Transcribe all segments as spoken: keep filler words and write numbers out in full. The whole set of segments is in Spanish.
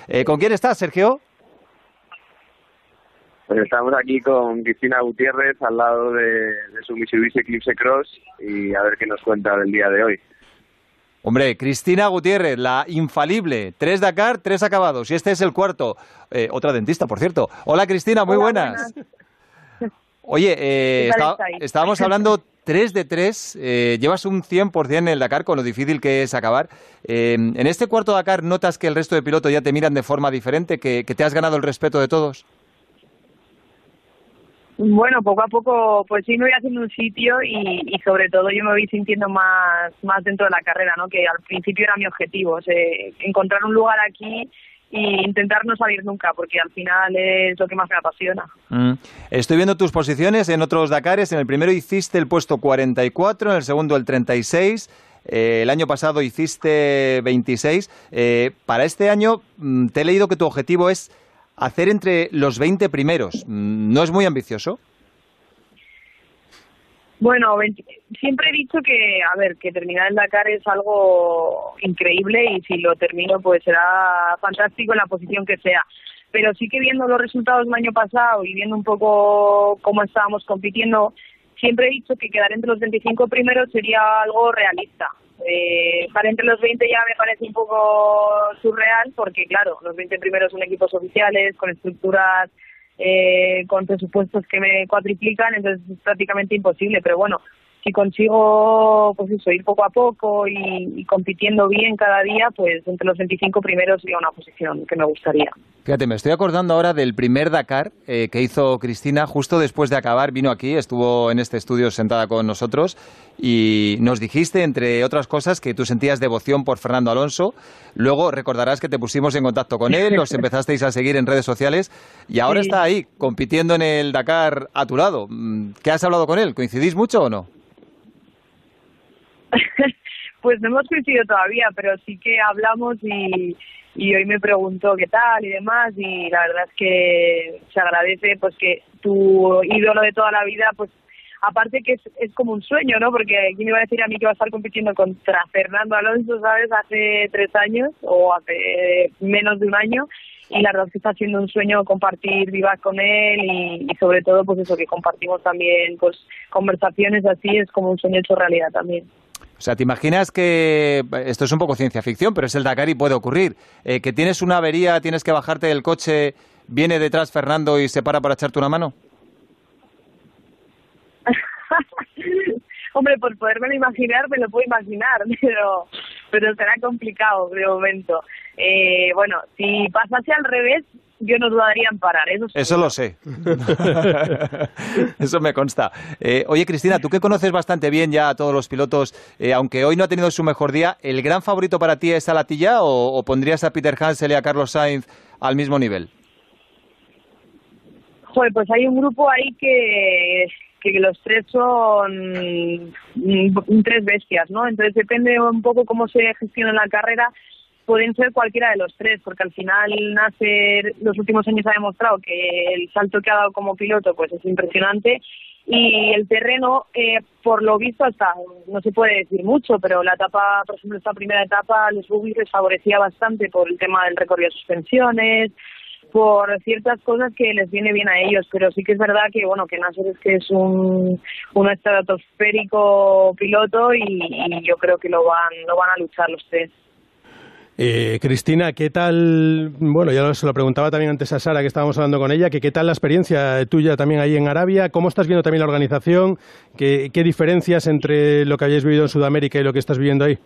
Eh, ¿Con quién estás, Sergio? Pues estamos aquí con Cristina Gutiérrez al lado de, de su Mitsubishi Eclipse Cross y a ver qué nos cuenta del día de hoy. Hombre, Cristina Gutiérrez, la infalible. Tres Dakar, tres acabados. Y este es el cuarto. Eh, otra dentista, por cierto. Hola, Cristina, muy Hola, buenas. buenas. Oye, eh, está, estáis? estábamos hablando tres de tres. Eh, llevas un cien por ciento en el Dakar, con lo difícil que es acabar. Eh, en este cuarto Dakar, ¿notas que el resto de pilotos ya te miran de forma diferente? ¿Que, que te has ganado el respeto de todos? Bueno, poco a poco, pues sí me voy haciendo un sitio y, y sobre todo yo me voy sintiendo más, más dentro de la carrera, ¿no? Que al principio era mi objetivo, o sea, encontrar un lugar aquí e intentar no salir nunca, porque al final es lo que más me apasiona. Mm. Estoy viendo tus posiciones en otros Dakares. En el primero hiciste el puesto cuarenta y cuatro, en el segundo el treinta y seis. Eh, el año pasado hiciste veintiséis. Eh, para este año mm, te he leído que tu objetivo es hacer entre los veinte primeros. ¿No es muy ambicioso? Bueno, veinte siempre he dicho que, a ver, que terminar el Dakar es algo increíble y si lo termino pues será fantástico en la posición que sea. Pero sí que viendo los resultados del año pasado y viendo un poco cómo estábamos compitiendo, siempre he dicho que quedar entre los veinticinco primeros sería algo realista. Eh, estar entre los veinte ya me parece un poco surreal porque, claro, los veinte primeros son equipos oficiales, con estructuras, eh, con presupuestos que me cuatriplican, entonces es prácticamente imposible. Pero bueno, si consigo, pues eso, ir poco a poco y, y compitiendo bien cada día, pues entre los veinticinco primeros sería una posición que me gustaría. Fíjate, me estoy acordando ahora del primer Dakar eh, que hizo Cristina justo después de acabar. Vino aquí, estuvo en este estudio sentada con nosotros y nos dijiste, entre otras cosas, que tú sentías devoción por Fernando Alonso. Luego recordarás que te pusimos en contacto con él, los empezasteis a seguir en redes sociales y ahora sí. Está ahí, compitiendo en el Dakar a tu lado. ¿Qué has hablado con él? ¿Coincidís mucho o no? Pues no hemos coincidido todavía, pero sí que hablamos y, y hoy me preguntó qué tal y demás, y la verdad es que se agradece pues que tu ídolo de toda la vida, pues aparte que es, es como un sueño, ¿no? Porque quién me iba a decir a mí que va a estar compitiendo contra Fernando Alonso, ¿sabes? Hace tres años o hace menos de un año, y la verdad es que está siendo un sueño compartir vivas con él y, y sobre todo pues eso, que compartimos también pues conversaciones así, es como un sueño hecho realidad también. O sea, ¿te imaginas que, esto es un poco ciencia ficción, pero es el Dakar y puede ocurrir, eh, que tienes una avería, tienes que bajarte del coche, viene detrás Fernando y se para para echarte una mano? Hombre, por poderme imaginar, me lo puedo imaginar, pero pero será complicado de momento. Eh, bueno, si pasase al revés, yo no dudaría en parar, eso seguro. Eso lo sé. Eso me consta. Eh, oye, Cristina, tú que conoces bastante bien ya a todos los pilotos, eh, aunque hoy no ha tenido su mejor día, ¿el gran favorito para ti es Alatilla o, o pondrías a Peter Hansel y a Carlos Sainz al mismo nivel? Joder, pues hay un grupo ahí que, que los tres son mm, tres bestias, ¿no? Entonces depende un poco cómo se gestiona la carrera. Pueden ser cualquiera de los tres, porque al final Nasser los últimos años ha demostrado que el salto que ha dado como piloto pues es impresionante y el terreno, eh, por lo visto, hasta no se puede decir mucho, pero la etapa, por ejemplo, esta primera etapa, los buggies les favorecía bastante por el tema del recorrido de suspensiones, por ciertas cosas que les viene bien a ellos, pero sí que es verdad que bueno que Nasser es que es un, un estratosférico piloto y, y yo creo que lo van, lo van a luchar los tres. Eh, Cristina, ¿qué tal? Bueno, ya se lo preguntaba también antes a Sara, que estábamos hablando con ella, que qué tal la experiencia tuya también ahí en Arabia, ¿cómo estás viendo también la organización? ¿Qué, qué diferencias entre lo que habéis vivido en Sudamérica y lo que estás viviendo ahí?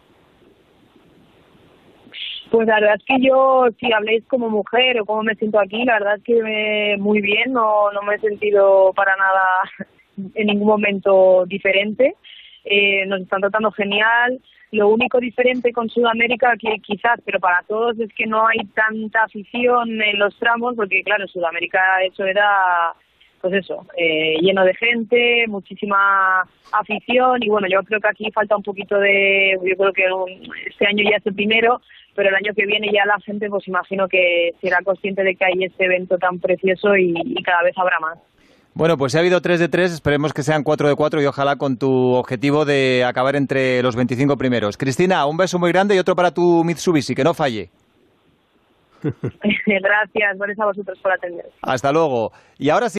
Pues la verdad es que yo, si habléis como mujer o cómo me siento aquí, la verdad es que me, muy bien, no, no me he sentido para nada en ningún momento diferente. Eh, nos están tratando genial. Lo único diferente con Sudamérica, que quizás, pero para todos, es que no hay tanta afición en los tramos, porque claro, en Sudamérica eso era, pues eso, eh, lleno de gente, muchísima afición, y bueno, yo creo que aquí falta un poquito de, yo creo que un, este año ya es el primero, pero el año que viene ya la gente, pues imagino que será consciente de que hay este evento tan precioso y, y cada vez habrá más. Bueno, pues ha habido tres de tres, esperemos que sean cuatro de cuatro y ojalá con tu objetivo de acabar entre los veinticinco primeros. Cristina, un beso muy grande y otro para tu Mitsubishi, que no falle. Gracias, gracias a vosotros por atender. Hasta luego. Y ahora sí.